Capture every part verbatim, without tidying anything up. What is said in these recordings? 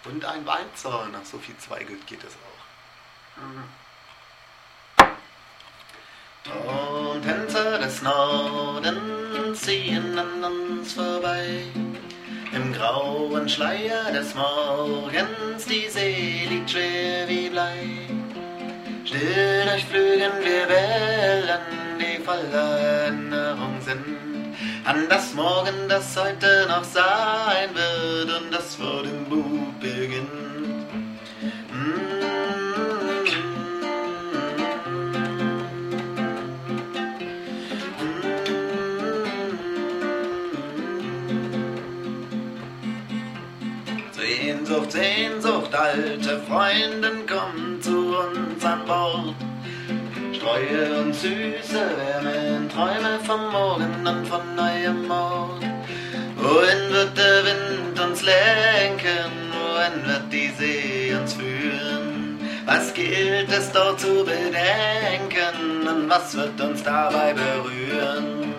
Und ein Walzer, nach so viel Zweigelt geht es auch. Traumtänzer des Nordens ziehen an uns vorbei. Im grauen Schleier des Morgens, die See liegt schwer wie Blei. Still durchflügen wir Wellen, die voller Erinnerung sind an das Morgen, das heute noch sein wird und das vor dem Bug beginnt. Sehnsucht, Sehnsucht, alte Freundin, komm zu uns an Bord. Streue und Süße wärmen Träume vom Morgen und von neuem Mord. Wohin wird der Wind uns lenken? Wohin wird die See uns führen? Was gilt es dort zu bedenken? Und was wird uns dabei berühren?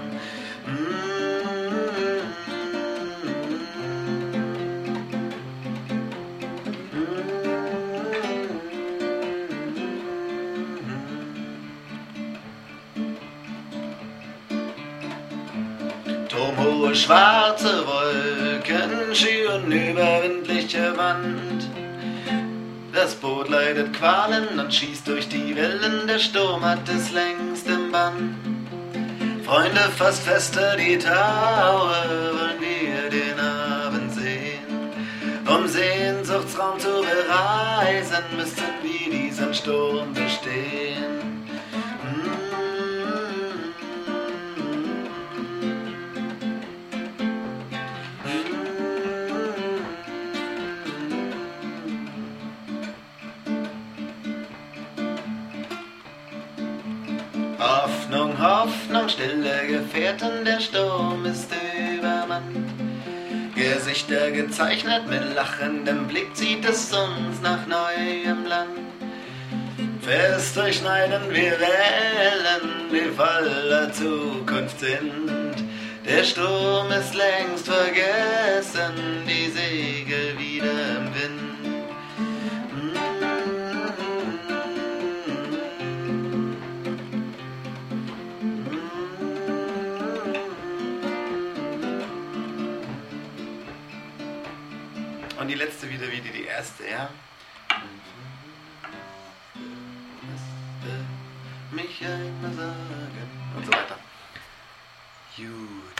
Turmhohe schwarze Wolken schüren überwindliche Wand. Das Boot leidet Qualen und schießt durch die Wellen, der Sturm hat es längst im Bann. Freunde, fasst fester die Taue, wollen wir den Abend sehen. Um Sehnsuchtsraum zu bereisen, müssten wir diesen Sturm bestehen. Hoffnung, Hoffnung, stille Gefährten, der Sturm ist übermannt. Gesichter gezeichnet, mit lachendem Blick zieht es uns nach neuem Land. Fest durchschneiden wir Wellen, die voller Zukunft sind. Der Sturm ist längst vergessen, die Segel wieder im Wind. Und die letzte wieder wie die erste, ja? Mich einmal sagen und so weiter. Gut.